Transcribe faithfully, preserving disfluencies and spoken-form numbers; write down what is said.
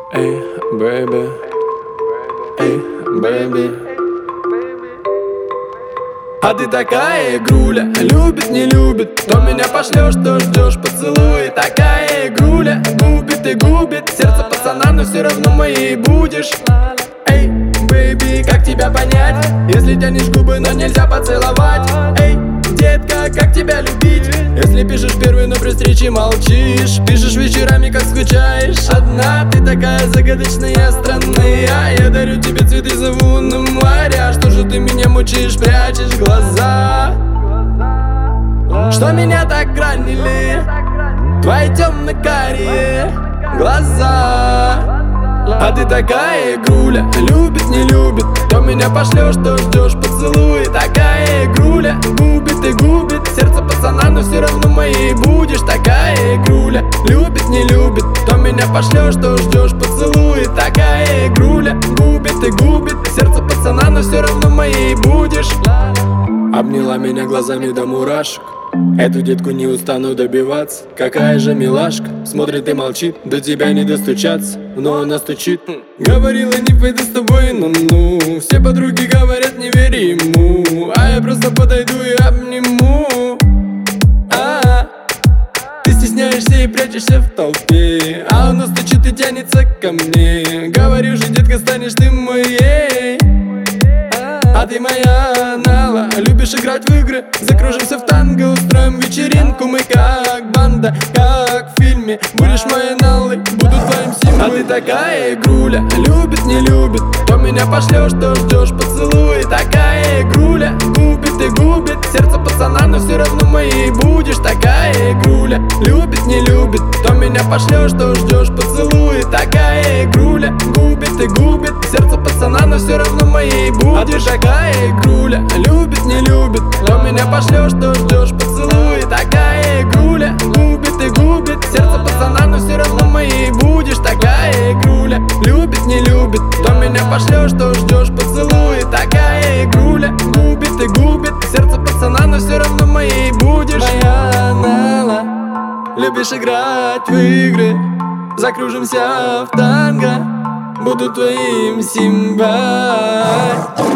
Эй, бэйби, эй, бэйби. А ты такая игруля, любит, не любит. То меня пошлешь, то ждешь поцелуй. Такая игруля, губит и губит сердце пацана, но все равно моей будешь. Эй, бэйби, как тебя понять, если тянешь губы, но нельзя поцеловать? Эй, детка, как тебя любить, если пишешь первый, но при встрече молчишь? Пишешь вечерами, как скучаешь одна. Ты такая загадочная, странная. Я дарю тебе цветы, зову на море. А что же ты меня мучаешь, прячешь глаза? Что меня так ранили твои темно-карие глаза? А ты такая игруля, любит, не любит. То меня пошлешь, то ждешь поцелуй. Такая игруля, губит и губит сердце пацана, но все равно моей будешь. Такая игруля, любит, не любит. То меня пошлешь, то ждешь поцелуй. Такая игруля, губит и губит сердце пацана, но все равно моей будешь. Обняла меня глазами до мурашек. Эту детку не устану добиваться. Какая же милашка, смотрит и молчит. До тебя не достучаться, но она стучит. Говорила, не пойду с тобой, ну-ну. Все подруги говорят, не верь ему. А я просто подойду и обниму. А-а-а. Ты стесняешься и прячешься в толпе, а она стучит и тянется ко мне. Говорю же, детка, станешь ты моей. А ты моя Нала, любишь играть в игры. Закружимся в танго, устроим вечеринку. Мы как банда, как в фильме. Будешь моей Налой, буду твоим символом. А ты такая игруля, любит, не любит. То меня пошлешь, то ждешь поцелуй. Такая игруля, губит и губит сердце пацана, но все равно моей будешь. Такая игруля, любит, не любит. То меня пошлешь, то ждешь поцелуй. Такая игруля, губит и губит сердце пацана, но все равно моей будешь. Такая игруля, любит, не любит. То меня пошлешь, то ждешь поцелуй. Такая игруля, губит и губит сердце пацана, но все равно моей будешь. Такая игруля, любит, не любит. То меня пошлешь, то ждешь поцелуй. Такая игруля, губит и губит сердце пацана, но все равно моей будешь. Моя Нала, любишь играть в игры. Закружимся в танго, буду твоим Симбой.